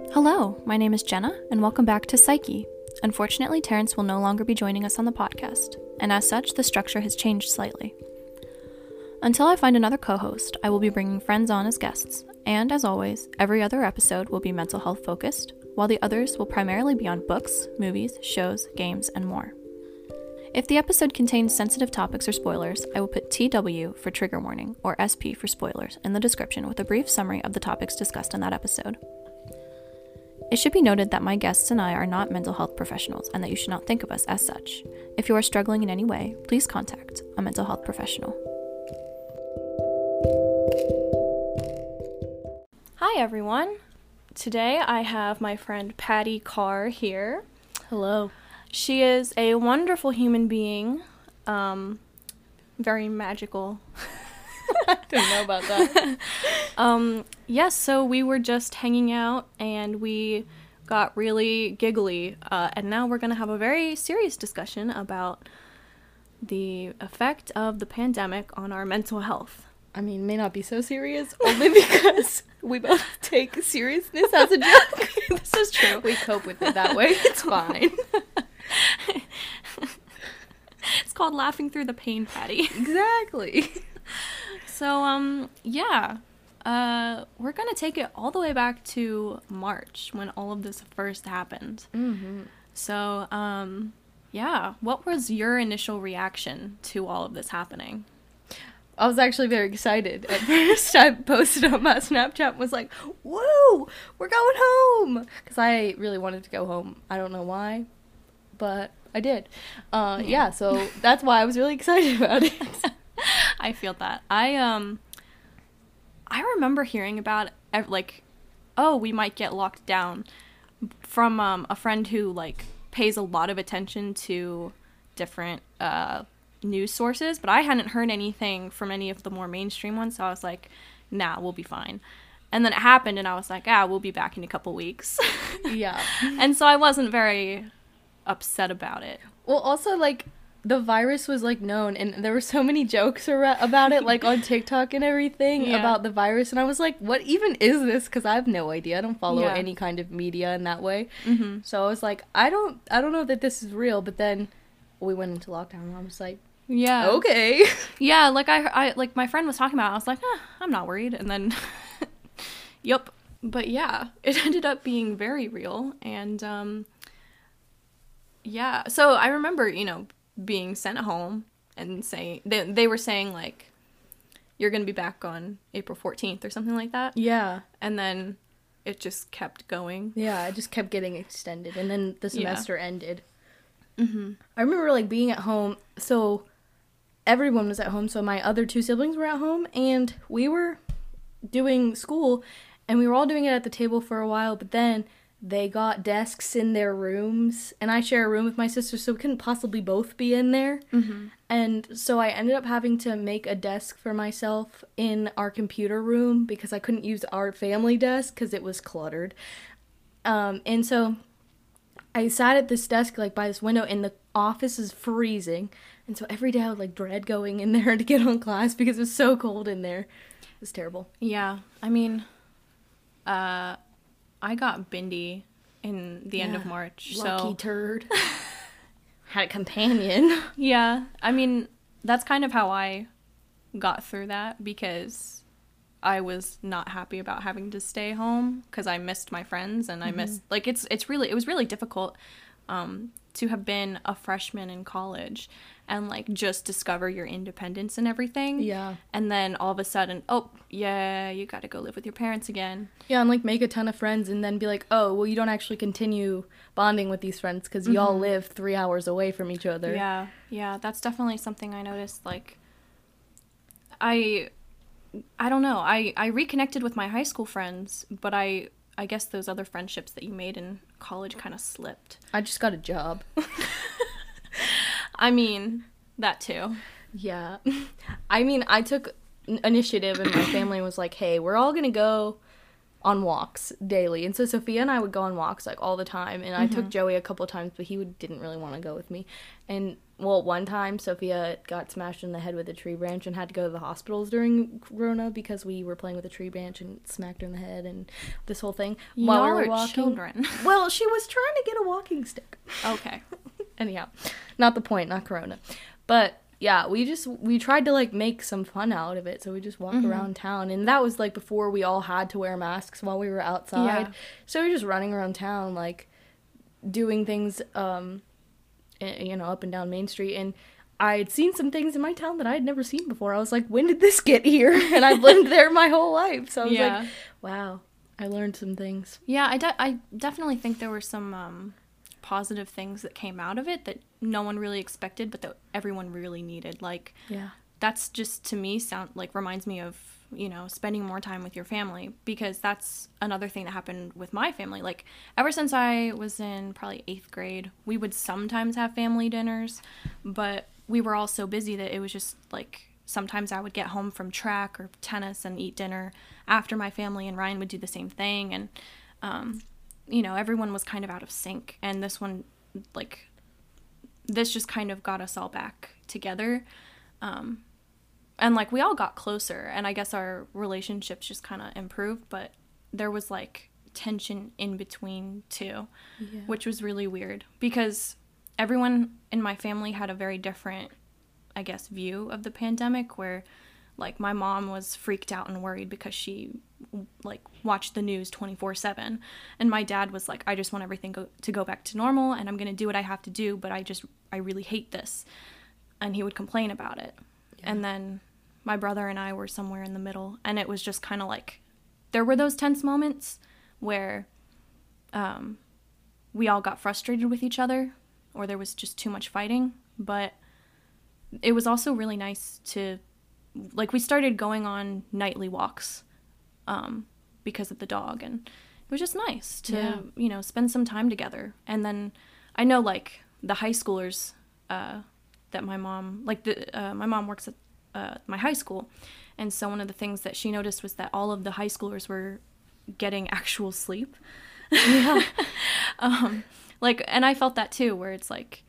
Hello, my name is Jenna, and welcome back to Psyche. Unfortunately, Terrence will no longer be joining us on the podcast, and as such, the structure has changed slightly. Until I find another co-host, I will be bringing friends on as guests, and as always, every other episode will be mental health focused, while the others will primarily be on books, movies, shows, games, and more. If the episode contains sensitive topics or spoilers, I will put TW for trigger warning or SP for spoilers in the description with a brief summary of the topics discussed in that episode. It should be noted that my guests and I are not mental health professionals and that you should not think of us as such. If you are struggling in any way, please contact a mental health professional. Hi everyone. Today I have my friend Patty Carr here. Hello. She is a wonderful human being, very magical. I don't know about that. Yes, so we were just hanging out and we got really giggly, and now we're going to have a very serious discussion about the effect of the pandemic on our mental health. I mean, may not be so serious, only because we both take seriousness as a joke. This is true. We cope with it that way. It's fine. It's called laughing through the pain, Patty. Exactly. So, we're gonna take it all the way back to March when all of this first happened. Mm-hmm. So, what was your initial reaction to all of this happening? I was actually very excited. At first, I posted on my Snapchat and was like, woo, we're going home. Because I really wanted to go home. I don't know why, but I did. So that's why I was really excited about it. I feel that. I remember hearing about, we might get locked down from a friend who, pays a lot of attention to different news sources, but I hadn't heard anything from any of the more mainstream ones, so I was like, nah, we'll be fine. And then it happened, and I was like, we'll be back in a couple weeks. Yeah. And so I wasn't very upset about it. Well, also, the virus was, known, and there were so many jokes about it, on TikTok and everything, about the virus, and I was like, what even is this? Because I have no idea. I don't follow any kind of media in that way. Mm-hmm. So I was like, I don't know that this is real, but then we went into lockdown, and I was like, yeah. okay. Yeah, I my friend was talking about it, I was like, I'm not worried, and then, yup. But yeah, it ended up being very real, and, so I remember, being sent home and saying they were saying you're gonna be back on April 14th or something like that. Yeah. And then it just kept going. Yeah, it just kept getting extended, and then the semester ended. Mm-hmm. I remember being at home, so everyone was at home, so my other two siblings were at home, and we were doing school, and we were all doing it at the table for a while, but then they got desks in their rooms, and I share a room with my sister, so we couldn't possibly both be in there. Mm-hmm. And so I ended up having to make a desk for myself in our computer room because I couldn't use our family desk because it was cluttered. And so I sat at this desk by this window, and the office is freezing. And so every day I would dread going in there to get on class because it was so cold in there. It was terrible. Yeah, I mean, I got Bindi in the end of March. Lucky turd. Had a companion. Yeah, I mean, that's kind of how I got through that because I was not happy about having to stay home because I missed my friends and I missed, it was really difficult to have been a freshman in college and just discover your independence and everything. Yeah. And then all of a sudden, you gotta go live with your parents again. Yeah, and make a ton of friends and then be like, oh, well, you don't actually continue bonding with these friends because y'all live 3 hours away from each other. Yeah, that's definitely something I noticed. I don't know, I reconnected with my high school friends, but I guess those other friendships that you made in college kind of slipped. I just got a job. I mean, that too. Yeah. I mean, I took initiative and my family was like, hey, we're all gonna go on walks daily. And so Sophia and I would go on walks like all the time. And I took Joey a couple times, but didn't really want to go with me. And well, one time Sophia got smashed in the head with a tree branch and had to go to the hospitals during Corona because we were playing with a tree branch and smacked her in the head and this whole thing while we were walking. Children. Well, she was trying to get a walking stick. Okay. Anyhow, not the point, not Corona. But yeah, we tried to like make some fun out of it. So we just walked around town, and that was like before we all had to wear masks while we were outside. Yeah. So we were just running around town, like doing things, you know, up and down Main Street. And I'd seen some things in my town that I had never seen before. I was like, when did this get here? And I've lived there my whole life. So I was like, wow, I learned some things. Yeah, I definitely think there were some positive things that came out of it that no one really expected, but that everyone really needed. Like, that's just, to me, reminds me of, you know, spending more time with your family, because that's another thing that happened with my family. Like, ever since I was in probably 8th grade, we would sometimes have family dinners, but we were all so busy that it was just like, sometimes I would get home from track or tennis and eat dinner after my family, and Ryan would do the same thing. And you know, everyone was kind of out of sync, and this just kind of got us all back together. And like, we all got closer, and I guess our relationships just kind of improved, but there was like tension in between too, which was really weird, because everyone in my family had a very different, I guess, view of the pandemic, where like my mom was freaked out and worried because she like watched the news 24/7, and my dad was like, I just want everything to go back to normal, and I'm going to do what I have to do, but I really hate this. And he would complain about it. And then my brother and I were somewhere in the middle, and it was just kind of like, there were those tense moments where we all got frustrated with each other, or there was just too much fighting. But it was also really nice to, like, we started going on nightly walks because of the dog, and it was just nice to, you know, spend some time together. And then I know, like, the high schoolers that my mom, like, my mom works at my high school, and so one of the things that she noticed was that all of the high schoolers were getting actual sleep. Like, and I felt that too, where it's like,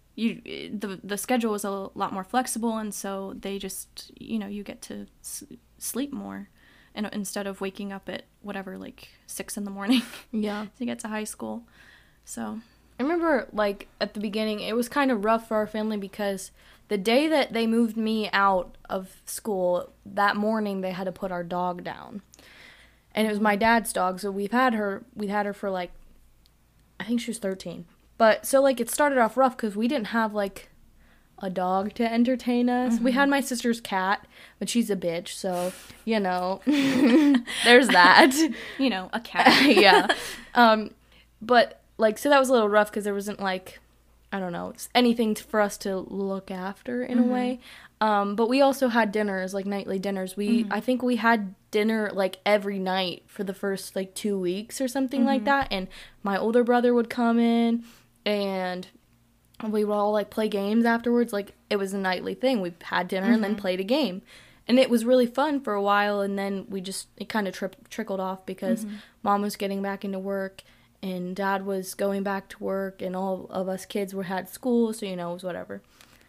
the schedule was a lot more flexible, and so they just, you know, you get to sleep more, and instead of waking up at whatever, like 6 a.m. to get to high school. So I remember, like, at the beginning, it was kind of rough for our family, because the day that they moved me out of school, that morning they had to put our dog down. And it was my dad's dog, so we'd had her for, like, I think she was 13. But, so, like, it started off rough because we didn't have, like, a dog to entertain us. We had my sister's cat, but she's a bitch, so, you know, there's that. You know, a cat. But, like, so that was a little rough because there wasn't, like, I don't know, anything for us to look after in a way. But we also had dinners, like, nightly dinners. I think we had dinner, like, every night for the first, like, 2 weeks or something like that. And my older brother would come in, and we would all, like, play games afterwards. Like, it was a nightly thing. We had dinner and then played a game. And it was really fun for a while, and then it kind of trickled off because Mom was getting back into work, and Dad was going back to work, and all of us kids had school, so, you know, it was whatever.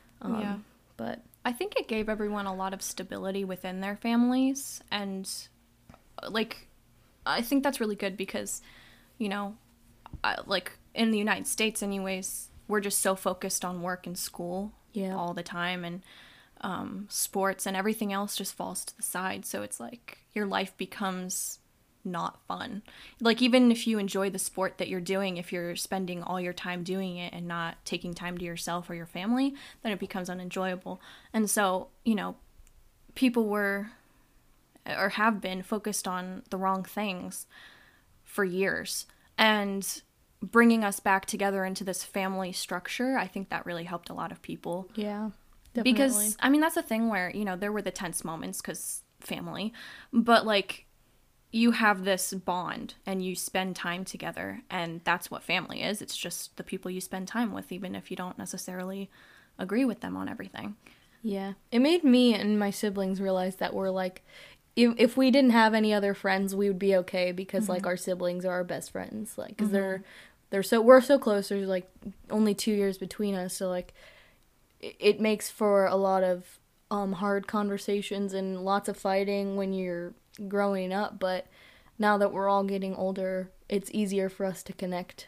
But I think it gave everyone a lot of stability within their families, and, like, I think that's really good because, you know, like, in the United States anyways, we're just so focused on work and school all the time, and sports and everything else just falls to the side, so it's like your life becomes not fun. Like, even if you enjoy the sport that you're doing, if you're spending all your time doing it and not taking time to yourself or your family, then it becomes unenjoyable. And so, you know, people were or have been focused on the wrong things for years, and bringing us back together into this family structure, I think that really helped a lot of people. Yeah, definitely. Because, I mean, that's the thing where, you know, there were the tense moments because family, but, like, you have this bond and you spend time together, and that's what family is. It's just the people you spend time with, even if you don't necessarily agree with them on everything. Yeah. It made me and my siblings realize that we're, like, if we didn't have any other friends, we would be okay because like our siblings are our best friends, like because we're so close. There's like only 2 years between us, so like it makes for a lot of hard conversations and lots of fighting when you're growing up. But now that we're all getting older, it's easier for us to connect.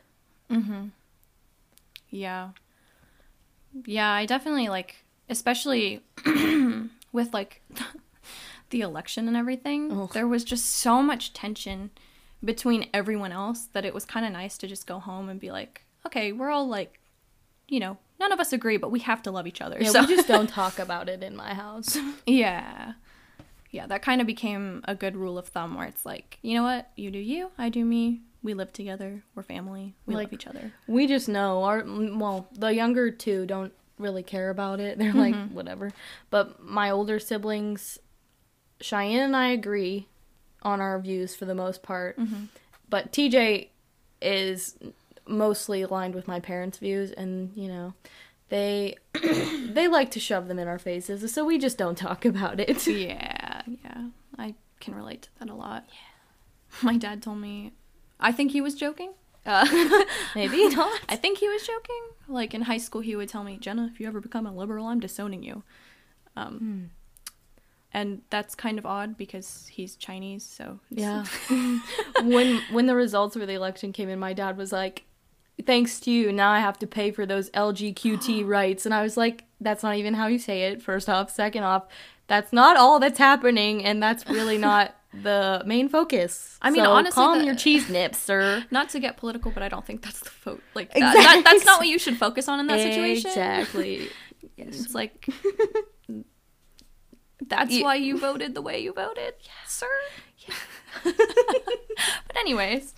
Yeah, I definitely like, especially with like the election and everything, there was just so much tension between everyone else that it was kind of nice to just go home and be like, okay, we're all like, you know, none of us agree, but we have to love each other. Yeah, so we just don't talk about it in my house. Yeah, that kind of became a good rule of thumb where it's like, you know what, you do you, I do me, we live together, we're family, we love each other. We just know the younger two don't really care about it. They're like, whatever. But my older siblings, Cheyenne and I agree on our views for the most part. But TJ is mostly aligned with my parents' views, and, you know, they like to shove them in our faces, so we just don't talk about it. Yeah. I can relate to that a lot. Yeah. My dad told me, I think he was joking. Maybe not. I think he was joking. Like, in high school, he would tell me, Jenna, if you ever become a liberal, I'm disowning you. And that's kind of odd because he's Chinese, so... Yeah. When the results of the election came in, my dad was like, thanks to you, now I have to pay for those LGQT rights. And I was like, that's not even how you say it, first off. Second off, that's not all that's happening, and that's really not the main focus. I mean, so honestly... calm your cheese nips, sir. Not to get political, but I don't think that's the vote. Like, Exactly. that's not what you should focus on in that situation. Exactly. Yes. It's like... That's why you voted the way you voted, sir? Yeah. But anyways,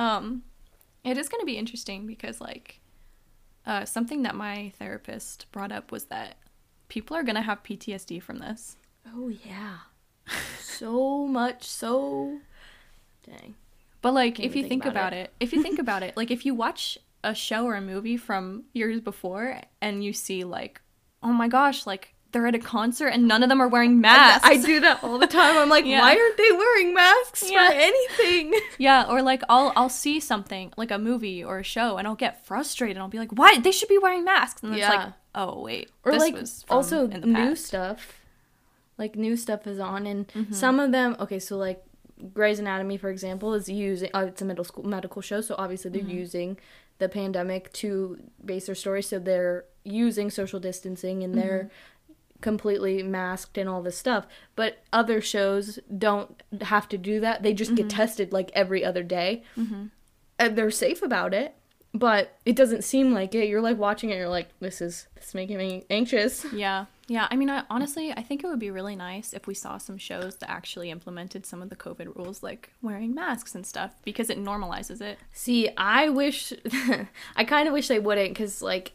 it is going to be interesting because, like, something that my therapist brought up was that people are going to have PTSD from this. Oh, yeah. So much, so... Dang. But, like, if you think about it, like, if you watch a show or a movie from years before and you see, like, oh my gosh, like, they're at a concert and none of them are wearing masks. I do that all the time. I'm like, why aren't they wearing masks for anything? Yeah, or like I'll see something, like a movie or a show, and I'll get frustrated. I'll be like, why? They should be wearing masks. And it's like, oh, wait. Or this like, was from also in the new past. stuff. Like, new stuff is on, and some of them, okay, so like Grey's Anatomy, for example, is using, it's a medical show, so obviously they're using the pandemic to base their story, so they're using social distancing, and they're completely masked and all this stuff. But other shows don't have to do that. They just get tested like every other day. And they're safe about it, but it doesn't seem like it. You're like watching it, you're like, this is making me anxious. Yeah. I mean, honestly, I think it would be really nice if we saw some shows that actually implemented some of the COVID rules, like wearing masks and stuff, because it normalizes it. See, I wish, I kind of wish they wouldn't, because, like,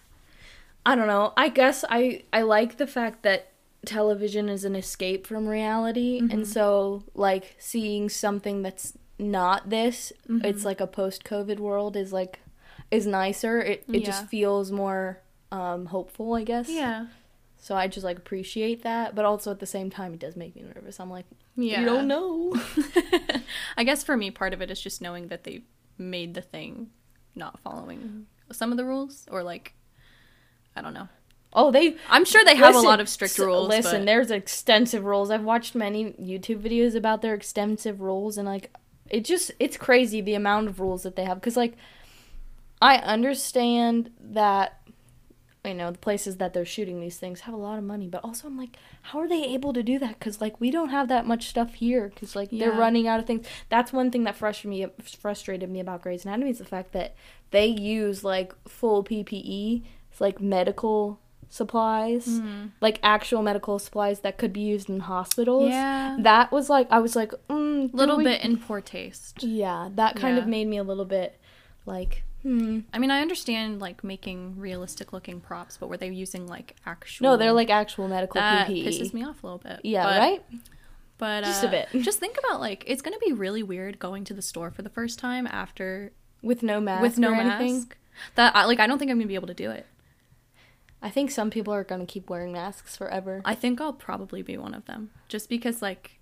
I don't know. I guess I like the fact that television is an escape from reality. And so, like, seeing something that's not this, it's like a post-COVID world is nicer. It just feels more hopeful, I guess. Yeah. So I just, like, appreciate that. But also at the same time, it does make me nervous. I'm like, you don't know. I guess for me, part of it is just knowing that they made the thing not following some of the rules, or, like, I don't know. Oh, I'm sure they have a lot of strict rules. Listen, there's extensive rules. I've watched many YouTube videos about their extensive rules, and, like, it's crazy the amount of rules that they have. Because, like, I understand that, you know, the places that they're shooting these things have a lot of money, but also I'm like, how are they able to do that? Because, like, we don't have that much stuff here, because, like, they're running out of things. That's one thing that frustrated me about Grey's Anatomy, is the fact that they use, like, full PPE, like medical supplies, like actual medical supplies that could be used in hospitals. Yeah. That was like, I was like, little bit in poor taste. Yeah, that kind of made me a little bit like, I mean, I understand, like, making realistic looking props, but were they using, like, actual... No, they're like actual medical PPE. That PPE. pisses me off a little bit. Yeah, right? But just a bit. Just think about, like, it's gonna be really weird going to the store for the first time after... With no mask or anything. That, I don't think I'm gonna be able to do it. I think some people are going to keep wearing masks forever. I think I'll probably be one of them. Just because, like,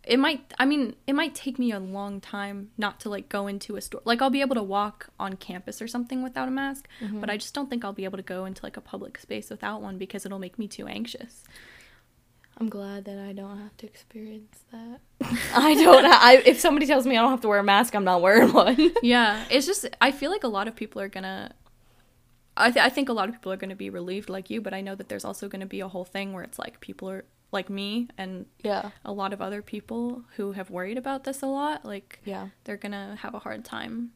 it might take me a long time not to, like, go into a store. Like, I'll be able to walk on campus or something without a mask, but I just don't think I'll be able to go into, like, a public space without one because it'll make me too anxious. I'm glad that I don't have to experience that. If somebody tells me I don't have to wear a mask, I'm not wearing one. Yeah, it's just, I feel like a lot of people are gonna, I think a lot of people are gonna be relieved like you, but I know that there's also gonna be a whole thing where it's like people are, like me and a lot of other people who have worried about this a lot, like, they're gonna have a hard time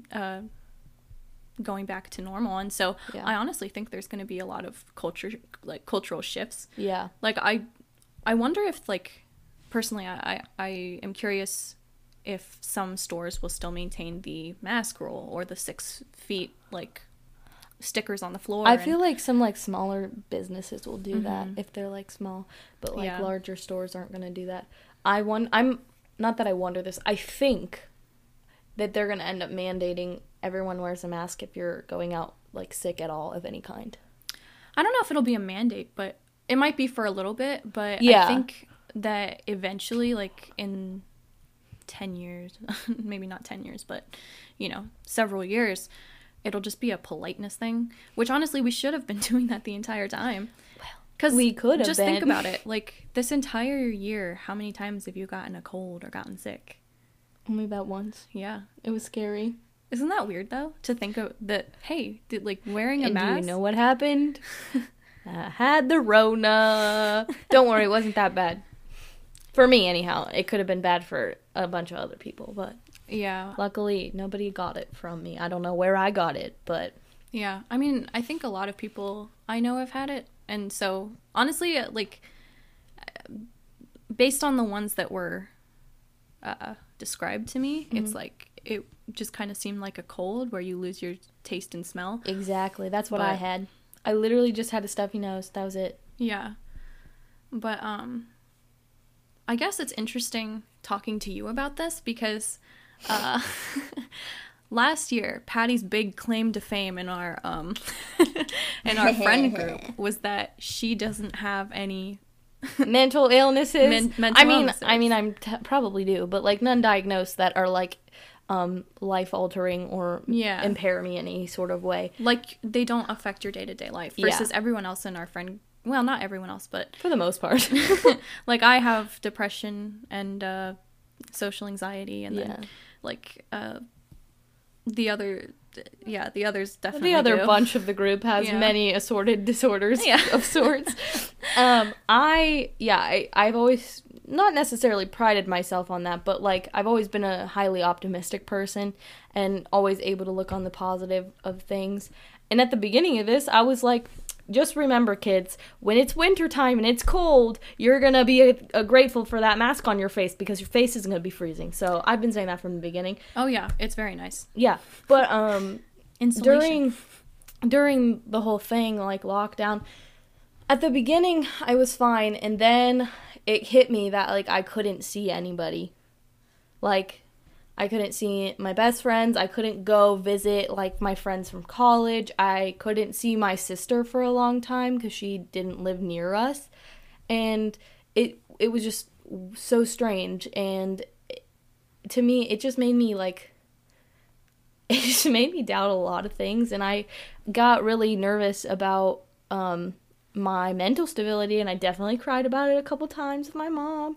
going back to normal. And so I honestly think there's gonna be a lot of cultural shifts. Like, I wonder if, like, personally, I am curious if some stores will still maintain the mask rule or the 6 feet, like, stickers on the floor. I feel like some, like, smaller businesses will do that if they're, like, small, but, like, larger stores aren't going to do that. I'm not that I wonder this. I think that they're going to end up mandating everyone wears a mask if you're going out, like, sick at all of any kind. I don't know if it'll be a mandate, but it might be for a little bit, but I think that eventually, like, in 10 years, maybe not 10 years, but, you know, several years, it'll just be a politeness thing, which honestly, we should have been doing that the entire time. Because we could have just think about it. Like, this entire year, how many times have you gotten a cold or gotten sick? Only that once. Yeah. It was scary. Isn't that weird, though? To think of that, hey, like, wearing a mask? Do you know what happened? I had the Rona. Don't worry, it wasn't that bad. For me, anyhow. It could have been bad for a bunch of other people, but luckily, nobody got it from me. I don't know where I got it, but... Yeah, I mean, I think a lot of people I know have had it, and so, honestly, like, based on the ones that were described to me, it's like, it just kind of seemed like a cold where you lose your taste and smell. Exactly, that's what I had. I literally just had a stuffy nose. That was it. Yeah. But, I guess it's interesting talking to you about this because, last year, Patty's big claim to fame in our, in our friend group was that she doesn't have any mental illnesses. Illnesses. I mean, I probably do, but, like, none diagnosed that are, like, life-altering or impair me in any sort of way. Like, they don't affect your day-to-day life versus everyone else in our friend... Well, not everyone else, but... For the most part. Like, I have depression and social anxiety, and then, like, the others definitely The other do. bunch of the group has many assorted disorders of sorts. I've always... not necessarily prided myself on that, but, like, I've always been a highly optimistic person and always able to look on the positive of things. And at the beginning of this, I was like, just remember, kids, when it's wintertime and it's cold, you're going to be grateful for that mask on your face because your face isn't going to be freezing. So I've been saying that from the beginning. Oh, yeah. It's very nice. Yeah. But insulation. During the whole thing, like, lockdown, at the beginning, I was fine, and then... it hit me that, like, I couldn't see anybody. Like, I couldn't see my best friends. I couldn't go visit, like, my friends from college. I couldn't see my sister for a long time because she didn't live near us. And it was just so strange. And to me, it just made me, like... it just made me doubt a lot of things. And I got really nervous about... my mental stability, and I definitely cried about it a couple times with my mom.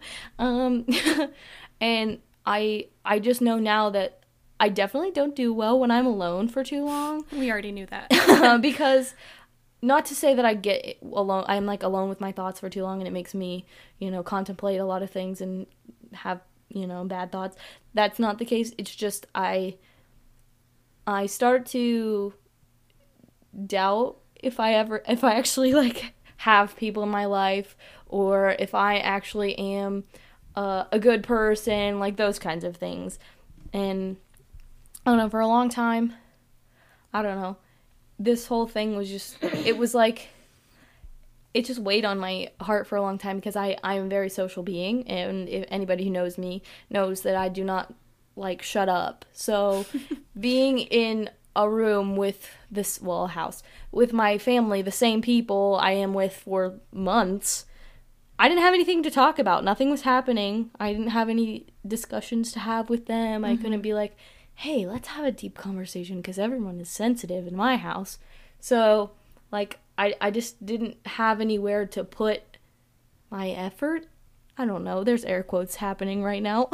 And I just know now that I definitely don't do well when I'm alone for too long. We already knew that. Because, not to say that I get alone, I'm, like, alone with my thoughts for too long, and it makes me, you know, contemplate a lot of things and have, you know, bad thoughts. That's not the case. It's just I start to doubt if I actually, like, have people in my life, or if I actually am a good person, like, those kinds of things. And, I don't know, for a long time, I don't know, this whole thing was just, it was like, it just weighed on my heart for a long time, because I'm a very social being, and if anybody who knows me knows that I do not, like, shut up. So, being in a room with a house with my family, the same people I am with for months, I didn't have anything to talk about. Nothing was happening. I didn't have any discussions to have with them. I couldn't be like, hey, let's have a deep conversation because everyone is sensitive in my house. So, like, I just didn't have anywhere to put my effort. I don't know. There's air quotes happening right now.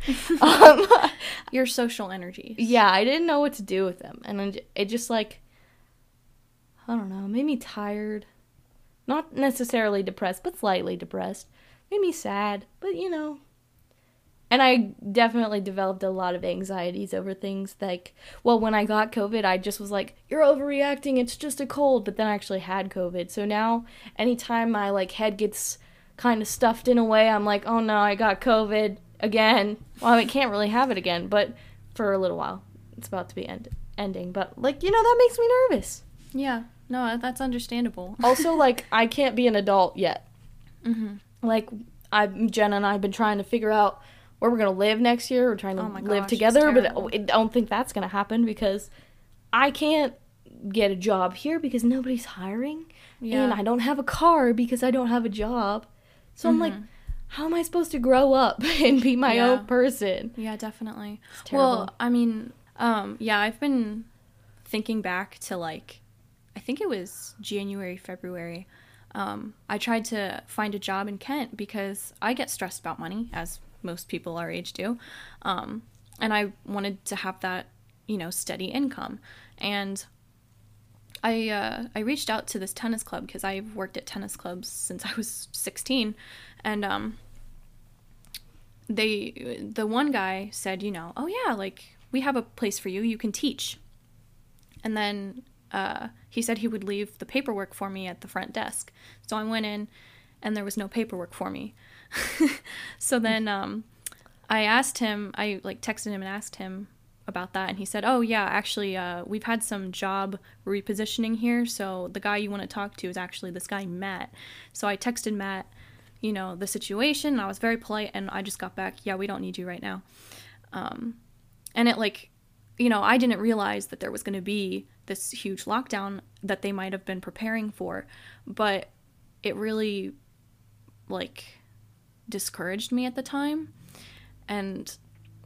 Your social energies. Yeah, I didn't know what to do with them. And it just, like, I don't know, made me tired. Not necessarily depressed, but slightly depressed. Made me sad, but you know. And I definitely developed a lot of anxieties over things like, well, when I got COVID, I just was like, you're overreacting, it's just a cold, but then I actually had COVID. So now, anytime my, like, head gets kind of stuffed in a way, I'm like, oh no, I got COVID again. Well, I can't really have it again, but for a little while. It's about to be ending. But, like, you know, that makes me nervous. Yeah. No, that's understandable. Also, like, I can't be an adult yet. Like, Jenna and I have been trying to figure out where we're going to live next year. We're trying to live together, but I don't think that's going to happen because I can't get a job here because nobody's hiring. Yeah. And I don't have a car because I don't have a job. So I'm like, how am I supposed to grow up and be my own person? Yeah, definitely. It's terrible. Well, I mean, I've been thinking back to, like, I think it was January, February. I tried to find a job in Kent because I get stressed about money, as most people our age do. And I wanted to have that, you know, steady income. And I reached out to this tennis club because I've worked at tennis clubs since I was 16. And the one guy said, you know, oh yeah, like, we have a place for you. You can teach. And then he said he would leave the paperwork for me at the front desk. So I went in, and there was no paperwork for me. So then I asked him, I, like, texted him and asked him about that, and he said, oh, yeah, actually, we've had some job repositioning here, so the guy you want to talk to is actually this guy, Matt. So I texted Matt, you know, the situation, and I was very polite, and I just got back, yeah, we don't need you right now. And it, like, you know, I didn't realize that there was going to be this huge lockdown that they might have been preparing for, but it really, like, discouraged me at the time. And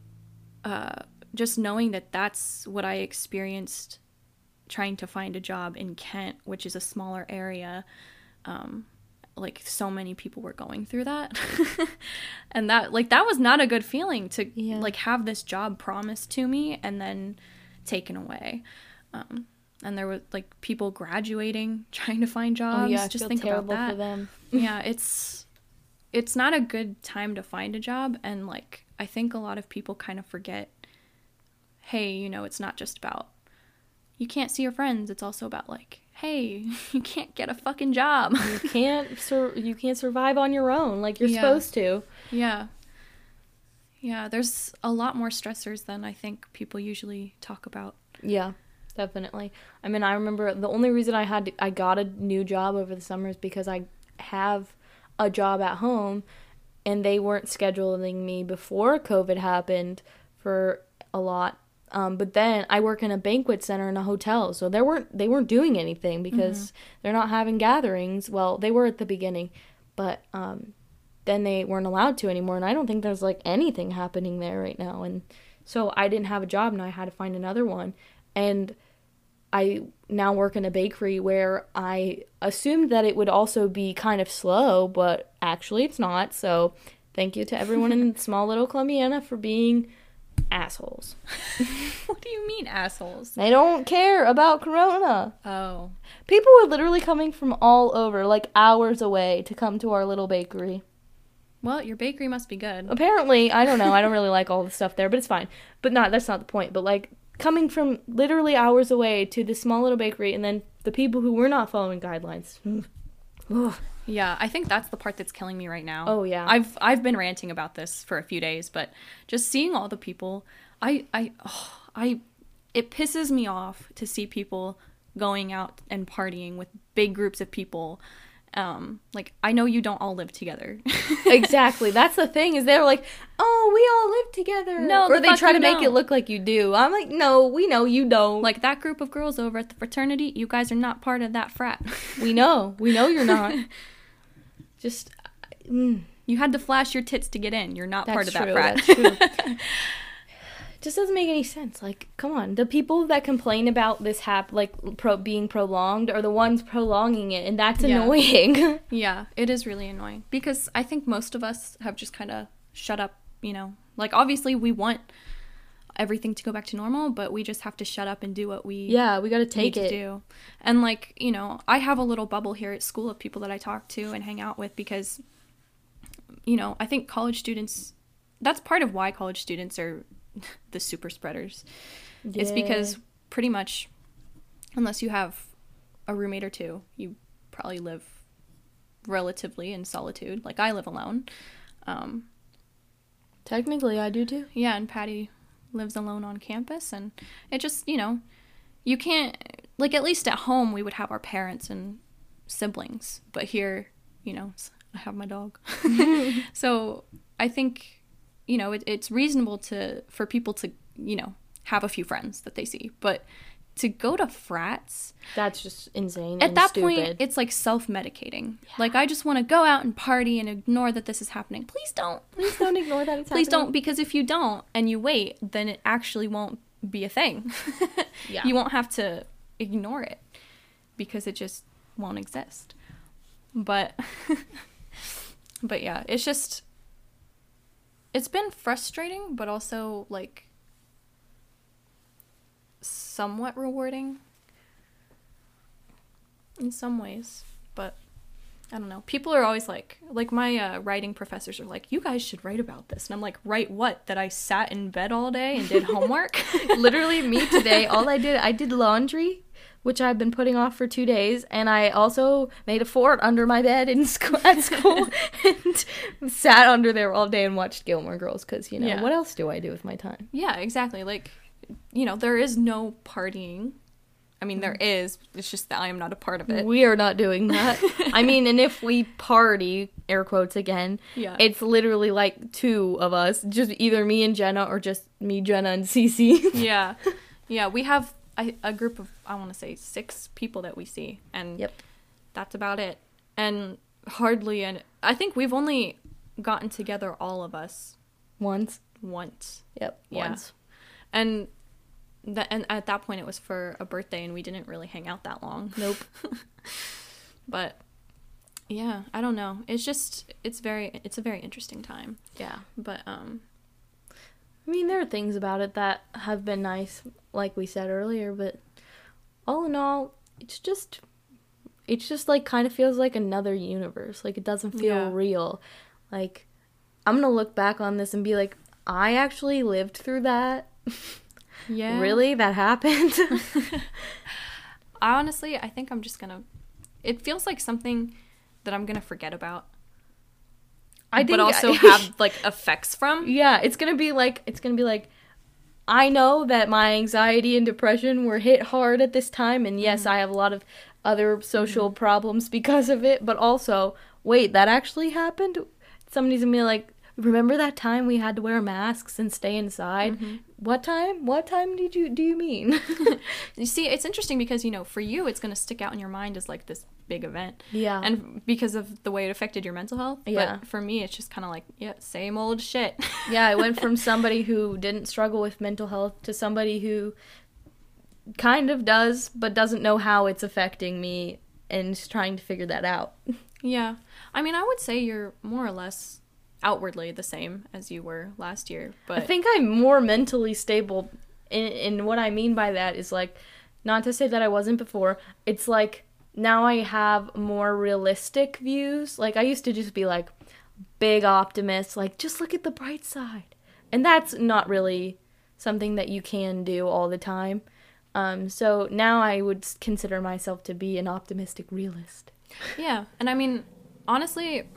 just knowing that that's what I experienced trying to find a job in Kent, which is a smaller area, like, so many people were going through that. And that, like, that was not a good feeling to, like, have this job promised to me and then taken away. And there were, like, people graduating, trying to find jobs. Oh, yeah, I just feel think terrible about that. for them. Yeah, it's not a good time to find a job. And, like, I think a lot of people kind of forget, hey, you know, it's not just about, you can't see your friends. It's also about, like, hey, you can't get a fucking job. You can't survive on your own like you're supposed to. Yeah. Yeah, there's a lot more stressors than I think people usually talk about. Yeah, definitely. I mean, I remember the only reason I got a new job over the summer is because I have a job at home, and they weren't scheduling me before COVID happened for a lot. But then I work in a banquet center in a hotel, so they weren't doing anything because they're not having gatherings. Well, they were at the beginning, but then they weren't allowed to anymore, and I don't think there's, like, anything happening there right now. And so I didn't have a job, and I had to find another one. And I now work in a bakery where I assumed that it would also be kind of slow, but actually it's not. So thank you to everyone in small little Columbiana for being assholes. What do you mean, assholes? They don't care about Corona. Oh. People were literally coming from all over, like, hours away to come to our little bakery. Well, your bakery must be good. Apparently, I don't know. I don't really like all the stuff there, but it's fine. But that's not the point. But, like, coming from literally hours away to this small little bakery, and then the people who were not following guidelines. Yeah, I think that's the part that's killing me right now. Oh, yeah. I've been ranting about this for a few days, but just seeing all the people, it pisses me off to see people going out and partying with big groups of people. Like, I know you don't all live together. Exactly. That's the thing, is they're like, oh, we all live together. No, or they try to make it look like you do. I'm like, no, we know you don't. Like, that group of girls over at the fraternity, you guys are not part of that frat. We know you're not. Just, You had to flash your tits to get in. You're not part of that frat. That's true. Just doesn't make any sense. Like, come on. The people that complain about this being prolonged are the ones prolonging it, and that's annoying. Yeah, it is really annoying. Because I think most of us have just kind of shut up, you know. Like, obviously, we want everything to go back to normal, but we just have to shut up and do what we we gotta take need to do. And, like, you know, I have a little bubble here at school of people that I talk to and hang out with because, you know, I think college students, that's part of why college students are the super spreaders. Yeah. It's because pretty much, unless you have a roommate or two, you probably live relatively in solitude. Like, I live alone. Technically, I do too. Yeah, and Patty lives alone on campus, and it just, you know, you can't, like, at least at home we would have our parents and siblings, but here, you know, I have my dog. So I think, you know, it's reasonable for people to, you know, have a few friends that they see, but to go to frats, that's just insane. At that point, it's like self-medicating. Yeah. Like, I just want to go out and party and ignore that this is happening. Please don't ignore that it's happening. Please don't, because if you don't and you wait, then it actually won't be a thing. Yeah. You won't have to ignore it because it just won't exist. But yeah, it's been frustrating, but also, like, somewhat rewarding in some ways. But I don't know. People are always like my writing professors are like, you guys should write about this. And I'm like, write what? That I sat in bed all day and did homework? Literally, me today, I did laundry, which I've been putting off for 2 days, and I also made a fort under my bed at school and sat under there all day and watched Gilmore Girls, because, you know, what else do I do with my time? Yeah, exactly. Like, you know, there is no partying. I mean, there is. It's just that I am not a part of it. We are not doing that. I mean, and if we party, air quotes again, it's literally like 2 of us, just either me and Jenna or just me, Jenna, and Cece. Yeah. Yeah, we have a group of, I want to say, 6 people that we see, and that's about it. And hardly, and I think we've only gotten together, all of us, once. Yep, yeah. Once. And at that point it was for a birthday, and we didn't really hang out that long. Nope. But yeah, I don't know. It's a very interesting time. Yeah. But I mean, there are things about it that have been nice, like we said earlier, but all in all, it's just like kind of feels like another universe. Like, it doesn't feel real. Like, I'm gonna look back on this and be like, I actually lived through that. Yeah. Really? That happened? I think I'm just gonna, it feels like something that I'm gonna forget about. But also have, like, effects from. Yeah, it's gonna be like, I know that my anxiety and depression were hit hard at this time, and yes, I have a lot of other social problems because of it, but also, wait, that actually happened? Somebody's gonna be like, remember that time we had to wear masks and stay inside? Mm-hmm. What time? What time do you mean? You see, it's interesting because, you know, for you, it's going to stick out in your mind as, like, this big event. Yeah. And because of the way it affected your mental health. Yeah. But for me, it's just kind of like, same old shit. Yeah, I went from somebody who didn't struggle with mental health to somebody who kind of does, but doesn't know how it's affecting me and is trying to figure that out. Yeah. I mean, I would say you're more or less outwardly the same as you were last year, but I think I'm more mentally stable, and what I mean by that is, like, not to say that I wasn't before, it's like now I have more realistic views. Like, I used to just be like big optimist, like, just look at the bright side, and that's not really something that you can do all the time. So now I would consider myself to be an optimistic realist. Yeah, and I mean, honestly,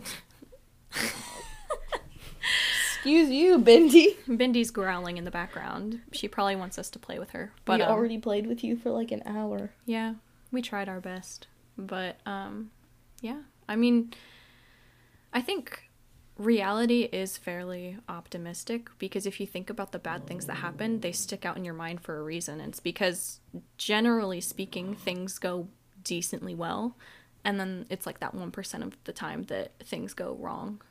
excuse you, Bindi. Bindi's growling in the background. She probably wants us to play with her. But we already played with you for like an hour. Yeah, we tried our best. But, yeah. I mean, I think reality is fairly optimistic, because if you think about the bad things that happen, they stick out in your mind for a reason. It's because, generally speaking, things go decently well. And then it's like that 1% of the time that things go wrong.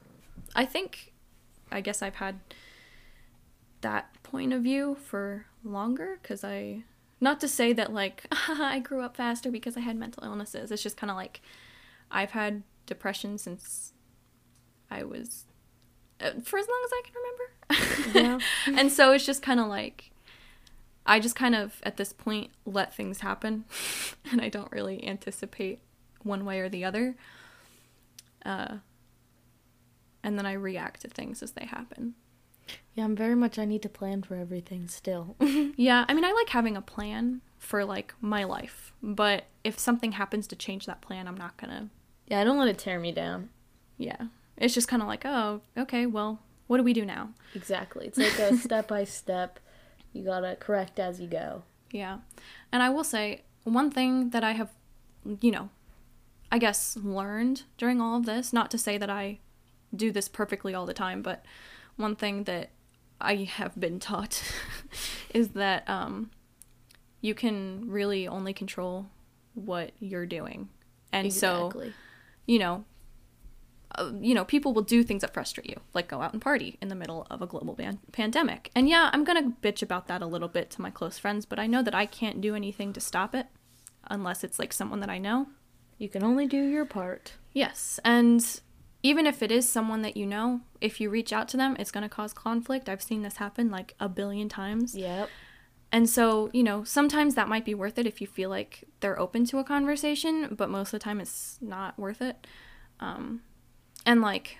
I guess I've had that point of view for longer, because not to say that like I grew up faster because I had mental illnesses. It's just kind of like I've had depression since I was for as long as I can remember. Yeah. And so it's just kind of like I just kind of at this point let things happen and I don't really anticipate one way or the other. And then I react to things as they happen. Yeah, I'm very much I need to plan for everything still. Yeah, I mean, I like having a plan for, like, my life. But if something happens to change that plan, I'm not gonna... Yeah, I don't let it tear me down. Yeah. It's just kind of like, oh, okay, well, what do we do now? Exactly. It's like a step-by-step. You gotta correct as you go. Yeah. And I will say, one thing that I have, you know, I guess learned during all of this, not to say that I do this perfectly all the time, but one thing that I have been taught is that you can really only control what you're doing. And exactly. So, you know, people will do things that frustrate you, like go out and party in the middle of a global pandemic. And yeah, I'm going to bitch about that a little bit to my close friends, but I know that I can't do anything to stop it unless it's like someone that I know. You can only do your part. Yes, and even if it is someone that you know, if you reach out to them, it's going to cause conflict. I've seen this happen like a billion times. Yep. And so, you know, sometimes that might be worth it if you feel like they're open to a conversation, but most of the time it's not worth it. And like,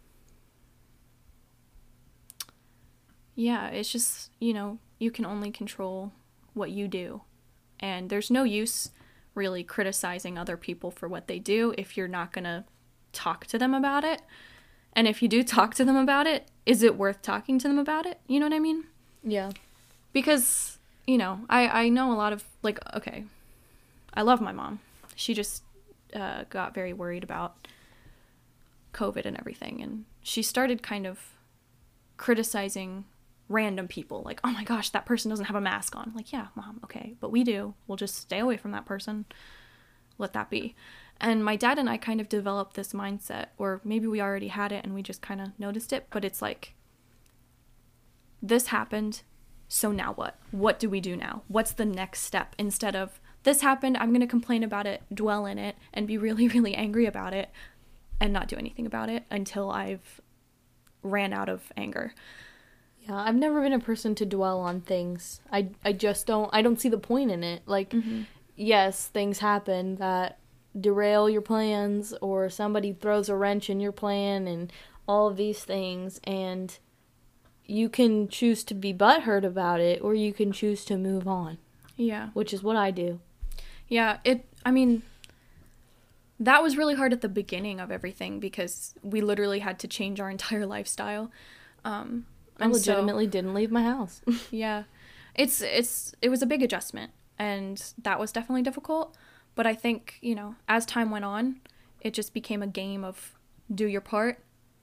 yeah, it's just, you know, you can only control what you do. And there's no use really criticizing other people for what they do if you're not going to talk to them about it. And if you do talk to them about it, is it worth talking to them about it? You know what I mean? Yeah. Because, you know, I know a lot of, like, okay, I love my mom. She just got very worried about COVID and everything. And she started kind of criticizing random people. Like, oh my gosh, that person doesn't have a mask on. Like, yeah, Mom, okay, but we do. We'll just stay away from that person. Let that be. And my dad and I kind of developed this mindset, or maybe we already had it and we just kind of noticed it, but it's like, this happened, so now what? What do we do now? What's the next step? Instead of, this happened, I'm going to complain about it, dwell in it, and be really, really angry about it, and not do anything about it until I've ran out of anger. Yeah, I've never been a person to dwell on things. I just don't see the point in it. Like, yes, things happen that derail your plans, or somebody throws a wrench in your plan, and all of these things, and you can choose to be butthurt about it, or you can choose to move on. Yeah. Which is what I do. Yeah, I mean, that was really hard at the beginning of everything, because we literally had to change our entire lifestyle. I legitimately didn't leave my house. Yeah. It was a big adjustment, and that was definitely difficult. But I think, you know, as time went on, it just became a game of do your part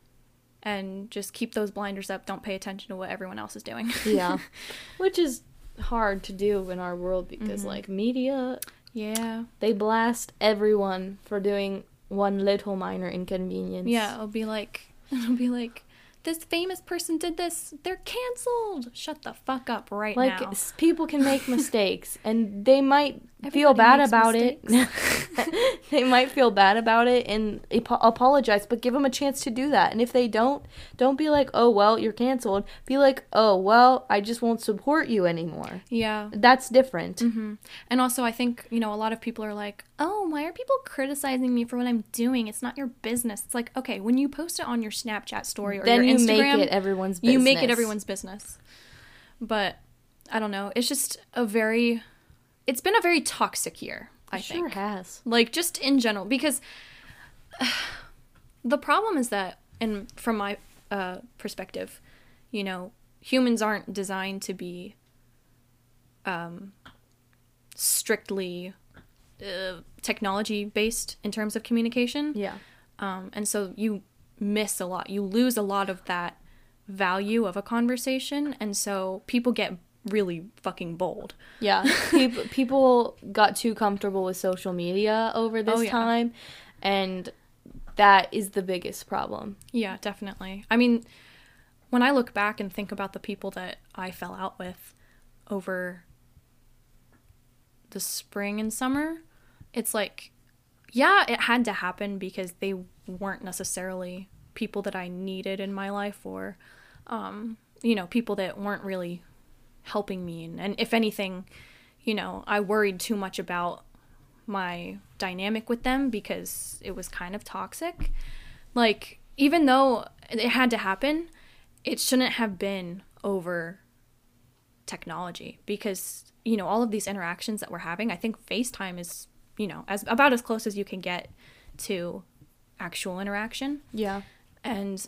and just keep those blinders up. Don't pay attention to what everyone else is doing. Yeah. Which is hard to do in our world because, like, media, yeah, they blast everyone for doing one little minor inconvenience. Yeah, it'll be like, this famous person did this, they're canceled. Shut the fuck up right now. Like, people can make mistakes, and they might feel bad about it. They might feel bad about it and apologize, but give them a chance to do that. And if they don't be like, oh, well, you're canceled. Be like, oh, well, I just won't support you anymore. Yeah. That's different. And also, I think, you know, a lot of people are like, oh, why are people criticizing me for what I'm doing? It's not your business. It's like, okay, when you post it on your Snapchat story or then your Instagram, make it everyone's business. You make it everyone's business. But, I don't know, it's just it's been a very toxic year, I think. Sure has. Like, just in general, because the problem is that, and from my perspective, you know, humans aren't designed to be strictly technology-based in terms of communication. Yeah. And so you miss a lot. You lose a lot of that value of a conversation, and so people get really fucking bold. Yeah. People got too comfortable with social media over this time, and that is the biggest problem. Yeah, definitely. I mean, when I look back and think about the people that I fell out with over the spring and summer, it's like, yeah, it had to happen because they weren't necessarily people that I needed in my life, or, you know, people that weren't really helping me. And if anything, you know, I worried too much about my dynamic with them because it was kind of toxic. Like, even though it had to happen, it shouldn't have been over technology, because, you know, all of these interactions that we're having, I think FaceTime is, you know, about as close as you can get to actual interaction. Yeah. And,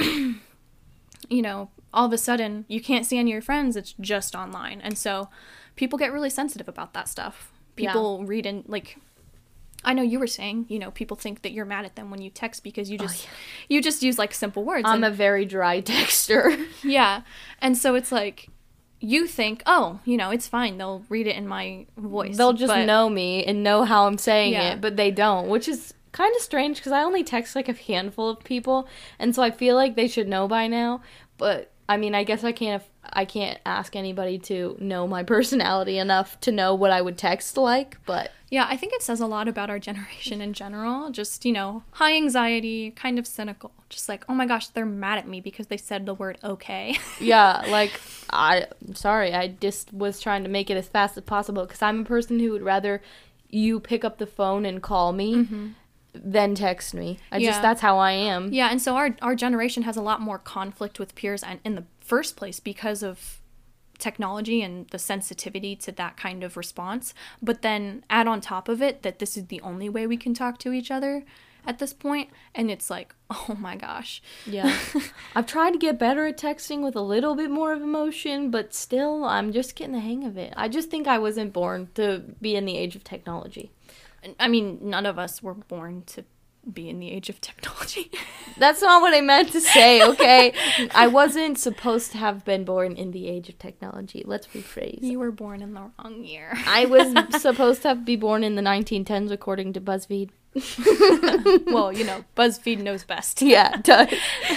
you know, all of a sudden you can't see any of your friends, it's just online. And so people get really sensitive about that stuff. People read in, like, I know you were saying, you know, people think that you're mad at them when you text because you just use, like, simple words. I'm a very dry texter. Yeah. And so it's like, you think, oh, you know, it's fine. They'll read it in my voice. They'll just know me and know how I'm saying it, but they don't, which is kind of strange because I only text, like, a handful of people, and so I feel like they should know by now. But, I mean, I guess I can't ask anybody to know my personality enough to know what I would text like, but... Yeah, I think it says a lot about our generation in general. Just, you know, high anxiety, kind of cynical. Just like, oh my gosh, they're mad at me because they said the word okay. Yeah, like, I'm sorry, I just was trying to make it as fast as possible because I'm a person who would rather you pick up the phone and call me than text me. That's how I am. Yeah, and so our generation has a lot more conflict with peers and in the first place because of technology and the sensitivity to that kind of response, but then add on top of it that this is the only way we can talk to each other at this point, and it's like, oh my gosh. Yeah. I've tried to get better at texting with a little bit more of emotion, but still, I'm just getting the hang of it. I just think I wasn't born to be in the age of technology. I mean, none of us were born to be in the age of technology. That's not what I meant to say, okay? I wasn't supposed to have been born in the age of technology. Let's rephrase. You were born in the wrong year. I was supposed to be born in the 1910s, according to BuzzFeed. Well, you know, BuzzFeed knows best. Yeah, it does.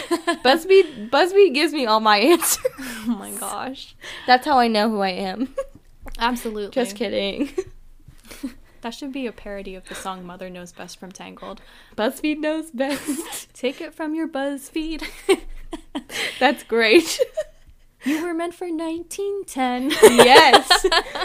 BuzzFeed gives me all my answers. Oh my gosh. That's how I know who I am. Absolutely. Just kidding. That should be a parody of the song Mother Knows Best from Tangled. BuzzFeed knows best. Take it from your BuzzFeed. That's great. You were meant for 1910. Yes.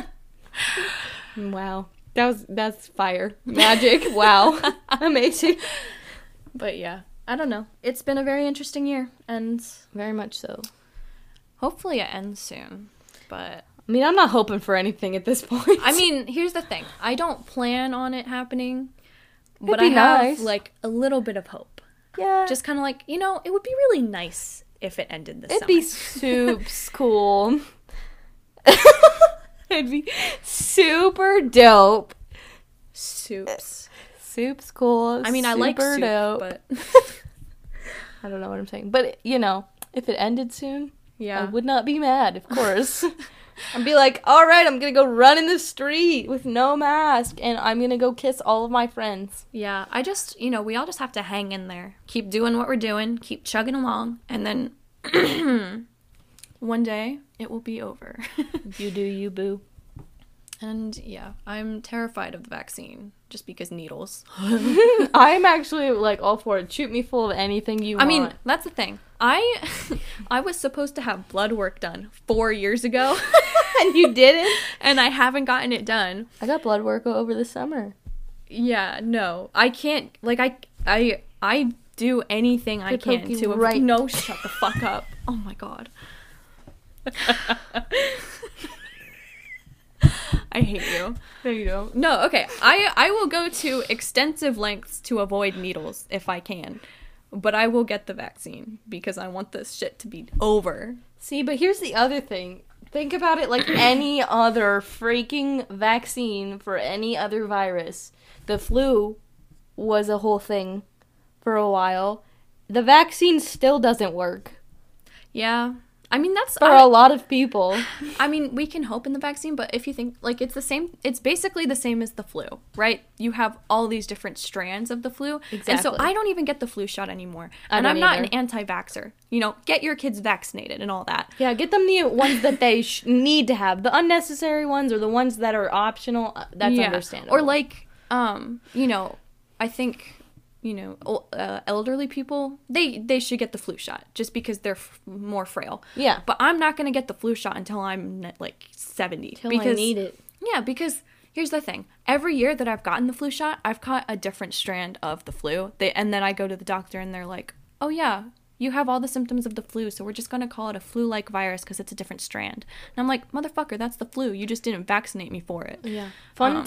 Wow. That's fire. Magic. Wow. Amazing. But yeah, I don't know. It's been a very interesting year, and very much so. Hopefully it ends soon. But I mean, I'm not hoping for anything at this point. I mean, here's the thing. I don't plan on it happening, but It'd be I have, nice. like, a little bit of hope. Yeah. Just kind of like, you know, it would be really nice if it ended this summer. It'd be soups cool. It'd be super dope. Soups. Soup's cool. I mean, I like soup, dope. but... I don't know what I'm saying. But, you know, if it ended soon, yeah, I would not be mad, of course. I'd be like, all right, I'm going to go run in the street with no mask, and I'm going to go kiss all of my friends. Yeah, I just, you know, we all just have to hang in there. Keep doing what we're doing, keep chugging along, and then one day it will be over. You do you, boo. And yeah, I'm terrified of the vaccine just because needles. I'm actually like all for it. Shoot me full of anything you want. I mean, that's the thing. I was supposed to have blood work done 4 years ago. And you didn't? And I haven't gotten it done. I got blood work over the summer. Yeah, no. I can't, like, I do anything I can to... Right. No, shut the fuck up. Oh my god. I hate you. No, you don't. No, okay. I will go to extensive lengths to avoid needles if I can. But I will get the vaccine because I want this shit to be over. See, but here's the other thing. Think about it like any other freaking vaccine for any other virus. The flu was a whole thing for a while. The vaccine still doesn't work. Yeah. I mean, that's for a lot of people. I mean, we can hope in the vaccine, but if you think, like, it's basically the same as the flu, right? You have all these different strands of the flu. Exactly. And so I don't even get the flu shot anymore. I'm not an anti-vaxxer. You know, get your kids vaccinated and all that. Yeah, get them the ones that they need to have. The unnecessary ones or the ones that are optional, that's understandable. Or, like, you know, I think... you know, elderly people, they should get the flu shot just because they're more frail. Yeah. But I'm not going to get the flu shot until I'm, like, 70. Until I need it. Yeah, because here's the thing. Every year that I've gotten the flu shot, I've caught a different strand of the flu. And then I go to the doctor and they're like, oh, yeah, you have all the symptoms of the flu, so we're just going to call it a flu-like virus because it's a different strand. And I'm like, motherfucker, that's the flu. You just didn't vaccinate me for it. Yeah. One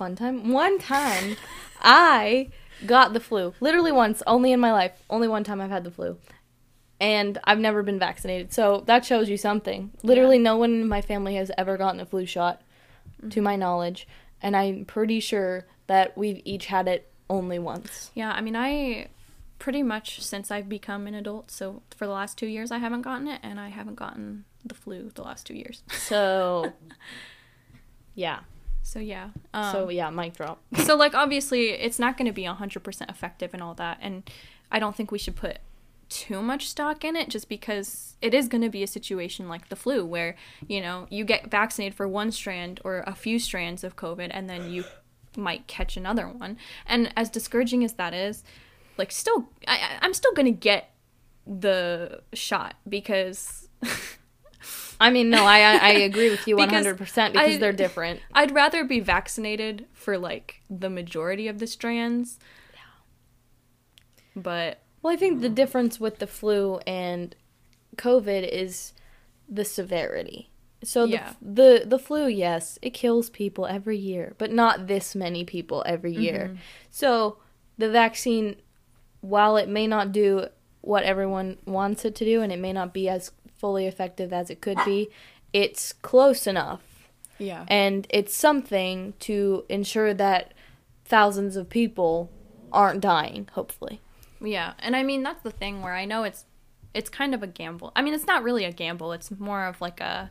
time, I... got the flu. Literally once, only in my life. Only one time I've had the flu. And I've never been vaccinated. So that shows you something. Literally no one in my family has ever gotten a flu shot, to my knowledge. And I'm pretty sure that we've each had it only once. Yeah, I mean, I pretty much since I've become an adult, so for the last 2 years I haven't gotten it, and I haven't gotten the flu the last 2 years. So, yeah. So, yeah. Mic drop. So, like, obviously, it's not going to be 100% effective and all that, and I don't think we should put too much stock in it just because it is going to be a situation like the flu where, you know, you get vaccinated for one strand or a few strands of COVID, and then you might catch another one. And as discouraging as that is, like, still, I'm still going to get the shot because... I mean, no, I agree with you 100% because they're different. I'd rather be vaccinated for, like, the majority of the strands. Yeah. But... well, I think the difference with the flu and COVID is the severity. So the flu, yes, it kills people every year, but not this many people every year. So the vaccine, while it may not do what everyone wants it to do, and it may not be as fully effective as it could be, it's close enough. Yeah. And it's something to ensure that thousands of people aren't dying, hopefully. Yeah. And I mean, that's the thing where I know it's kind of a gamble. I mean, it's not really a gamble. It's more of like a,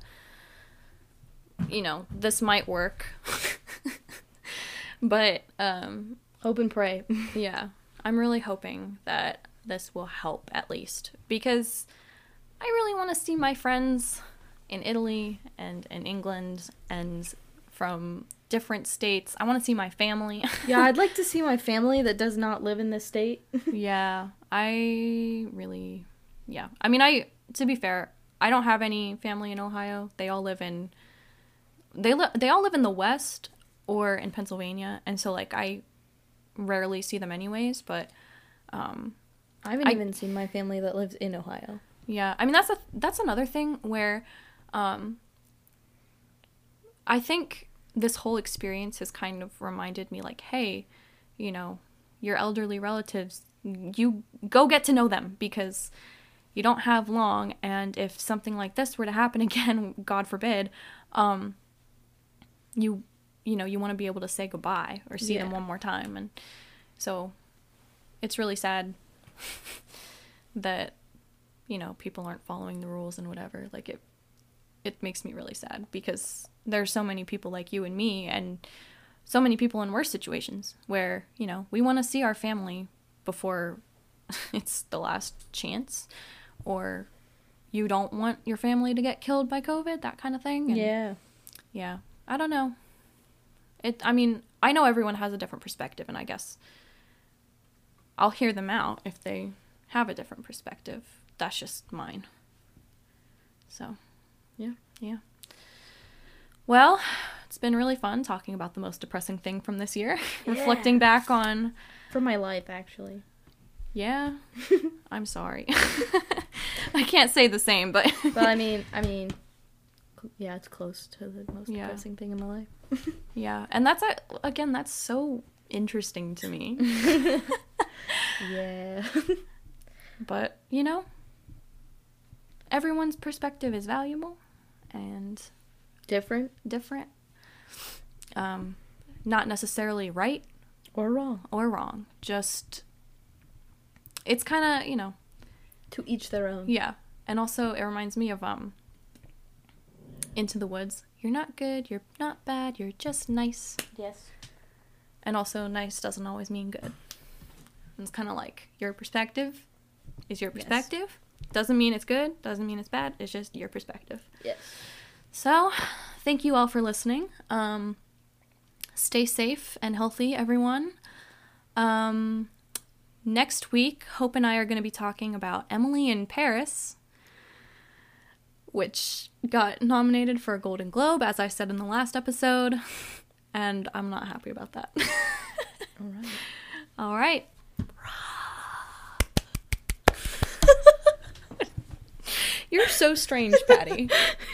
you know, this might work. But hope and pray. Yeah. I'm really hoping that this will help at least, because I really want to see my friends in Italy and in England and from different states. I want to see my family. Yeah, I'd like to see my family that does not live in this state. Yeah, I mean, to be fair, I don't have any family in Ohio. They all live in the West or in Pennsylvania, and so, like, I rarely see them anyways, but I haven't even seen my family that lives in Ohio. Yeah, I mean, that's another thing where I think this whole experience has kind of reminded me, like, hey, you know, your elderly relatives, you go get to know them because you don't have long, and if something like this were to happen again, God forbid, you want to be able to say goodbye or see them one more time. And so it's really sad that, you know, people aren't following the rules and whatever. Like, it makes me really sad because there's so many people like you and me and so many people in worse situations where, you know, we want to see our family before it's the last chance, or you don't want your family to get killed by COVID, that kind of thing. And yeah, I don't know. I mean, I know everyone has a different perspective, and I guess I'll hear them out if they have a different perspective. That's just mine. So, yeah. Well, it's been really fun talking about the most depressing thing from this year. Yeah. Reflecting back on... from my life, actually. Yeah. I'm sorry. I can't say the same, but... but I mean, yeah, it's close to the most depressing thing in my life. Yeah, and that's so interesting to me. Yeah. But, you know, everyone's perspective is valuable and different. Not necessarily right or wrong. Just, it's kind of, you know, to each their own. Yeah. And also, it reminds me of Into the Woods. You're not good, you're not bad, you're just nice. Yes. And also, nice doesn't always mean good. And it's kind of like, your perspective is your perspective. Yes. Doesn't mean it's good, doesn't mean it's bad, it's just your perspective. Yes. So, thank you all for listening. Stay safe and healthy, everyone. Next week, Hope and I are going to be talking about Emily in Paris, which got nominated for a Golden Globe, as I said in the last episode, and I'm not happy about that. All right. You're so strange, Patty.